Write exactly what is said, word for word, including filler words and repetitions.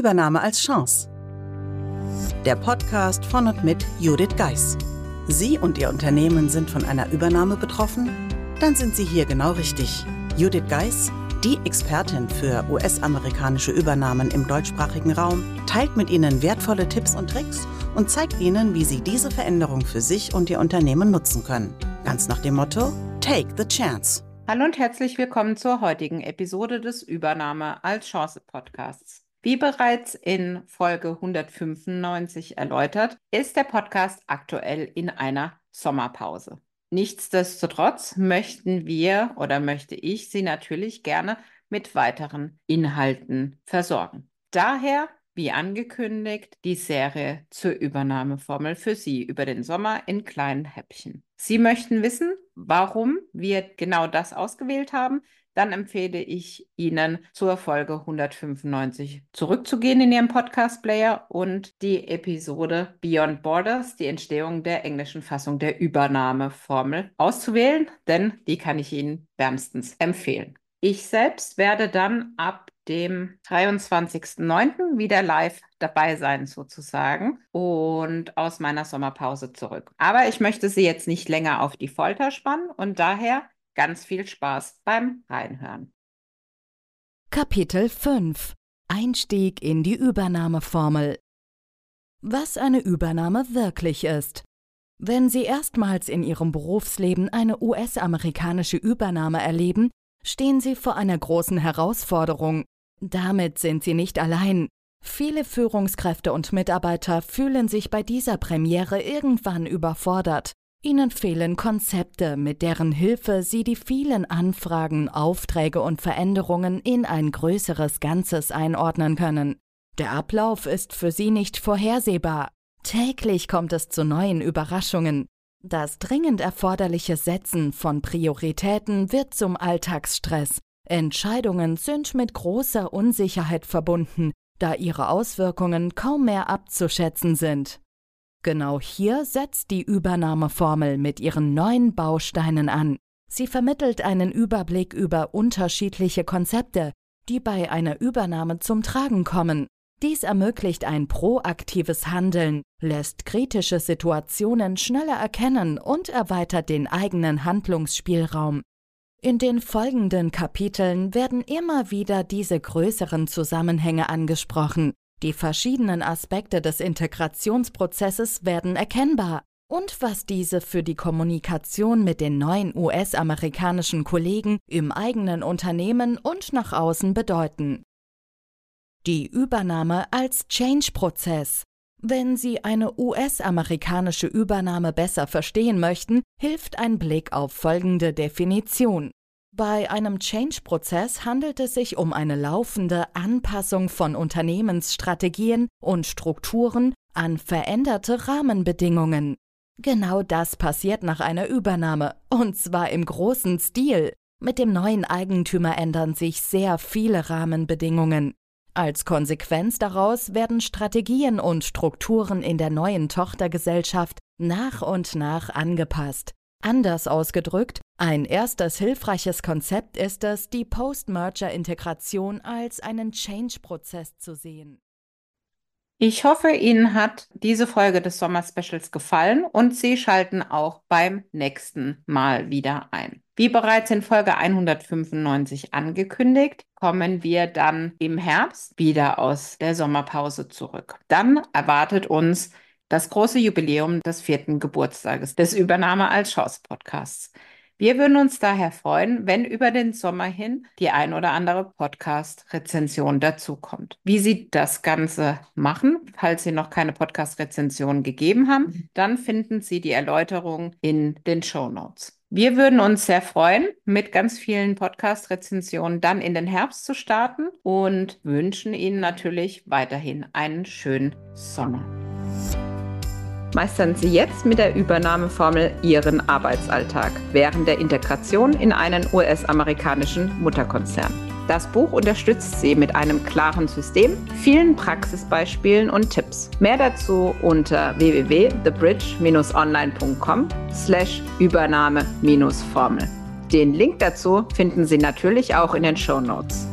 Übernahme als Chance. Der Podcast von und mit Judith Geis. Sie und Ihr Unternehmen sind von einer Übernahme betroffen? Dann sind Sie hier genau richtig. Judith Geis, die Expertin für U S-amerikanische Übernahmen im deutschsprachigen Raum, teilt mit Ihnen wertvolle Tipps und Tricks und zeigt Ihnen, wie Sie diese Veränderung für sich und Ihr Unternehmen nutzen können. Ganz nach dem Motto: Take the chance. Hallo und herzlich willkommen zur heutigen Episode des Übernahme als Chance Podcasts. Wie bereits in Folge hundertfünfundneunzig erläutert, ist der Podcast aktuell in einer Sommerpause. Nichtsdestotrotz möchten wir oder möchte ich Sie natürlich gerne mit weiteren Inhalten versorgen. Daher, wie angekündigt, die Serie zur Übernahmeformel für Sie über den Sommer in kleinen Häppchen. Sie möchten wissen, warum wir genau das ausgewählt haben? Dann empfehle ich Ihnen, zur Folge hundertfünfundneunzig zurückzugehen in Ihrem Podcast-Player und die Episode Beyond Borders, die Entstehung der englischen Fassung der Übernahmeformel, auszuwählen, denn die kann ich Ihnen wärmstens empfehlen. Ich selbst werde dann ab dem dreiundzwanzigsten neunten wieder live dabei sein sozusagen und aus meiner Sommerpause zurück. Aber ich möchte Sie jetzt nicht länger auf die Folter spannen und daher ganz viel Spaß beim Reinhören. Kapitel fünf: Einstieg in die Übernahmeformel. Was eine Übernahme wirklich ist. Wenn Sie erstmals in Ihrem Berufsleben eine U S-amerikanische Übernahme erleben, stehen Sie vor einer großen Herausforderung. Damit sind Sie nicht allein. Viele Führungskräfte und Mitarbeiter fühlen sich bei dieser Premiere irgendwann überfordert. Ihnen fehlen Konzepte, mit deren Hilfe Sie die vielen Anfragen, Aufträge und Veränderungen in ein größeres Ganzes einordnen können. Der Ablauf ist für Sie nicht vorhersehbar. Täglich kommt es zu neuen Überraschungen. Das dringend erforderliche Setzen von Prioritäten wird zum Alltagsstress. Entscheidungen sind mit großer Unsicherheit verbunden, da ihre Auswirkungen kaum mehr abzuschätzen sind. Genau hier setzt die Übernahmeformel mit ihren neuen Bausteinen an. Sie vermittelt einen Überblick über unterschiedliche Konzepte, die bei einer Übernahme zum Tragen kommen. Dies ermöglicht ein proaktives Handeln, lässt kritische Situationen schneller erkennen und erweitert den eigenen Handlungsspielraum. In den folgenden Kapiteln werden immer wieder diese größeren Zusammenhänge angesprochen. Die verschiedenen Aspekte des Integrationsprozesses werden erkennbar und was diese für die Kommunikation mit den neuen U S-amerikanischen Kollegen im eigenen Unternehmen und nach außen bedeuten. Die Übernahme als Change-Prozess. Wenn Sie eine U S-amerikanische Übernahme besser verstehen möchten, hilft ein Blick auf folgende Definition. Bei einem Change-Prozess handelt es sich um eine laufende Anpassung von Unternehmensstrategien und Strukturen an veränderte Rahmenbedingungen. Genau das passiert nach einer Übernahme, und zwar im großen Stil. Mit dem neuen Eigentümer ändern sich sehr viele Rahmenbedingungen. Als Konsequenz daraus werden Strategien und Strukturen in der neuen Tochtergesellschaft nach und nach angepasst. Anders ausgedrückt, ein erstes hilfreiches Konzept ist es, die Post-Merger-Integration als einen Change-Prozess zu sehen. Ich hoffe, Ihnen hat diese Folge des Sommer-Specials gefallen und Sie schalten auch beim nächsten Mal wieder ein. Wie bereits in Folge hundertfünfundneunzig angekündigt, kommen wir dann im Herbst wieder aus der Sommerpause zurück. Dann erwartet uns das große Jubiläum des vierten Geburtstages des Übernahme als Chance Podcasts. Wir würden uns daher freuen, wenn über den Sommer hin die ein oder andere Podcast-Rezension dazukommt. Wie Sie das Ganze machen, falls Sie noch keine Podcast-Rezension gegeben haben, dann finden Sie die Erläuterung in den Shownotes. Wir würden uns sehr freuen, mit ganz vielen Podcast-Rezensionen dann in den Herbst zu starten und wünschen Ihnen natürlich weiterhin einen schönen Sommer. Meistern Sie jetzt mit der Übernahmeformel Ihren Arbeitsalltag während der Integration in einen U S-amerikanischen Mutterkonzern. Das Buch unterstützt Sie mit einem klaren System, vielen Praxisbeispielen und Tipps. Mehr dazu unter w w w punkt the bridge dash online punkt com slash Übernahme Formel. Den Link dazu finden Sie natürlich auch in den Shownotes.